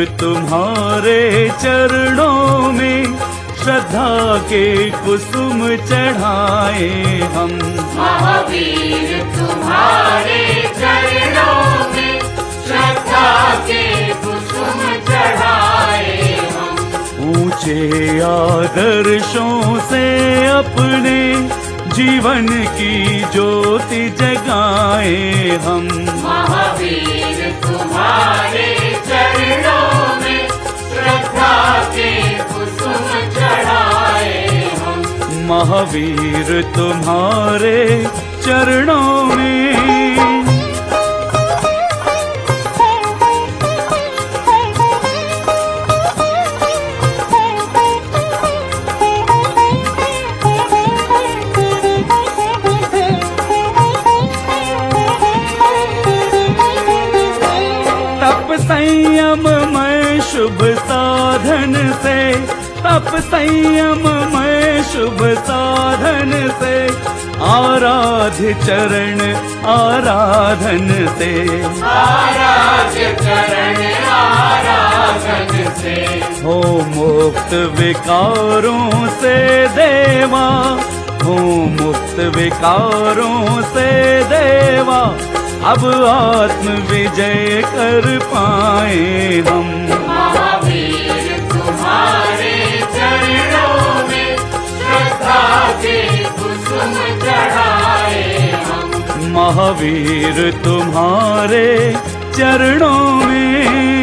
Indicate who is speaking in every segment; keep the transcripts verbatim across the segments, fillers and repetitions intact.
Speaker 1: तुम्हारे चरणों में श्रद्धा के कुसुम चढ़ाए हम।
Speaker 2: महावीर तुम्हारे चरणों में श्रद्धा के कुसुम चढ़ाए हम।
Speaker 1: ऊंचे आदर्शों से अपने जीवन की ज्योति जगाए हम।
Speaker 2: महावीर तुम्हारे चरणों में श्रद्धा के कुसुम चढ़ाए हम।
Speaker 1: महावीर तुम्हारे चरणों में संयम में शुभ साधन से, तप संयम में शुभ साधन से, आराध्य चरण आराधन से,
Speaker 2: आराध्य चरण आराधन से,
Speaker 1: हो मुक्त विकारों से देवा, हो मुक्त विकारों से देवा, अब आत्म विजय कर पाए हम।
Speaker 2: महावीर तुम्हारे चरणों में श्रद्धा के कुसुम चढ़ाए हम।
Speaker 1: महावीर तुम्हारे चरणों में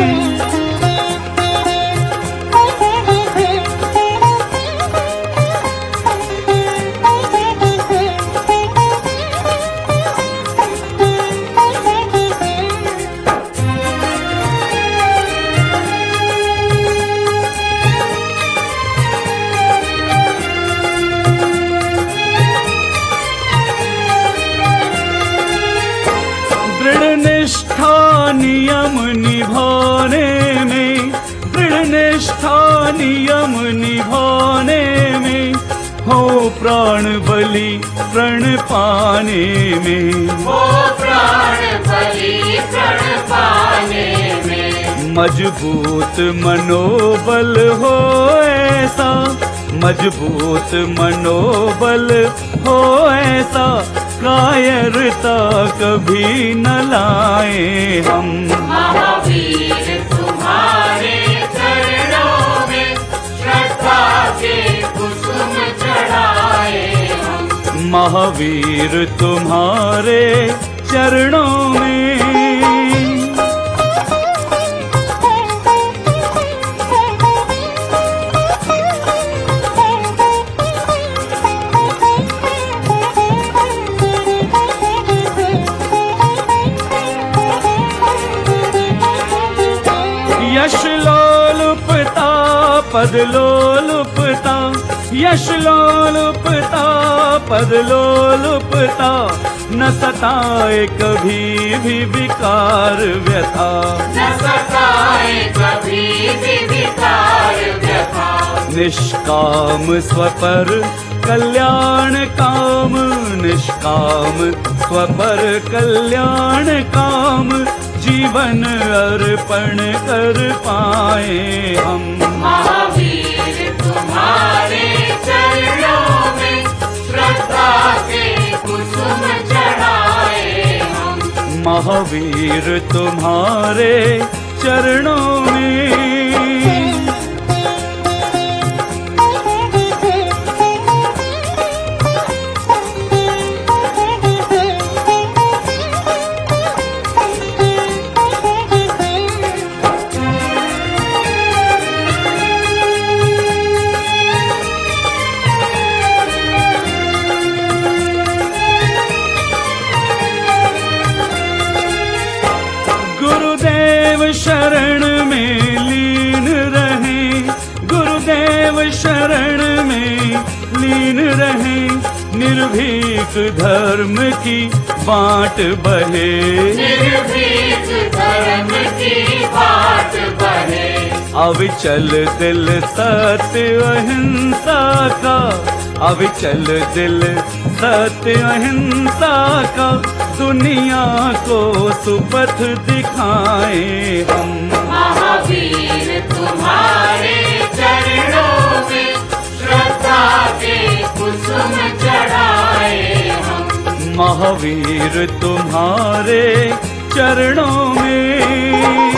Speaker 1: नियम निभाने में, दृढ़ निष्ठा नियम निभाने में, हो प्राण बलि प्रण पाने में,
Speaker 2: हो प्राण बलि प्रण पाने में,
Speaker 1: मजबूत मनोबल हो ऐसा, मजबूत मनोबल हो ऐसा, कायरता कभी न लाए हम।
Speaker 2: महावीर तुम्हारे चरणों में श्रद्धा के कुसुम चढ़ाए हम।
Speaker 1: महावीर तुम्हारे चरणों में यश लोलुपता पद लोलुपता, यश लोलुपता पद लोलुपता, न सताए कभी भी विकार व्यथा,
Speaker 2: न सताए कभी भी विकार व्यथा,
Speaker 1: निष्काम स्वपर कल्याण काम, निष्काम स्वपर कल्याण काम, जीवन अर्पण कर पाए हम।
Speaker 2: महावीर तुम्हारे चरणों में श्रद्धा के कुसुम चढ़ाए हम।
Speaker 1: महावीर तुम्हारे चरणों में शरण में लीन रहे, गुरुदेव शरण में लीन रहे, निर्भीक धर्म की बाँट बहे,
Speaker 2: निर्भीक धर्म की बात बहे,
Speaker 1: अविचल दिल सत्य अहिंसा का, अविचल दिल सत्य अहिंसा का, दुनिया को सुपथ दिखाए हम।
Speaker 2: महावीर तुम्हारे चरणों में श्रद्धा के कुसुम चढ़ाए हम।
Speaker 1: महावीर तुम्हारे चरणों में।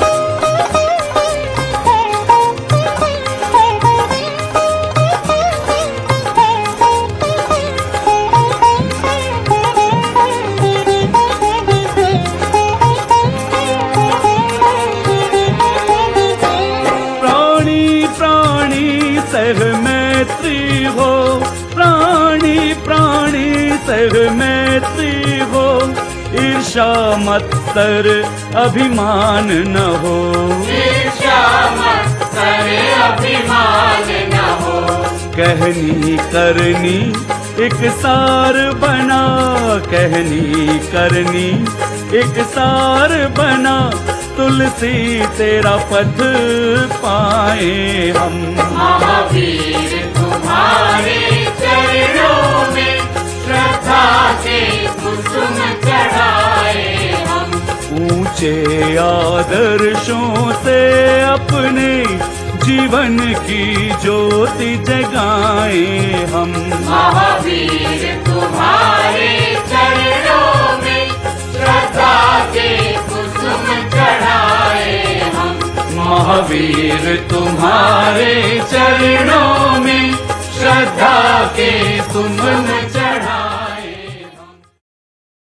Speaker 1: सह मैत्री हो, प्राणी प्राणी सह मैत्री हो, ईर्षा मत्सर अभिमान न हो,
Speaker 2: ईर्षा मत्सर अभिमान न हो।
Speaker 1: कहनी करनी एक सार बना, कहनी करनी एक सार बना, तुलसी तेरा पथ पाए हम।
Speaker 2: महावीर तुम्हारे चरणों में श्रद्धा के कुसुम चढ़ाए हम।
Speaker 1: ऊंचे आदर्शों से अपने जीवन की ज्योति जगाए हम।
Speaker 2: महावीर तुम्हारे चरणों में श्रद्धा के कुसुम चढ़ाए हम।
Speaker 1: महावीर तुम्हारे चरणों में श्रद्धा के सुमन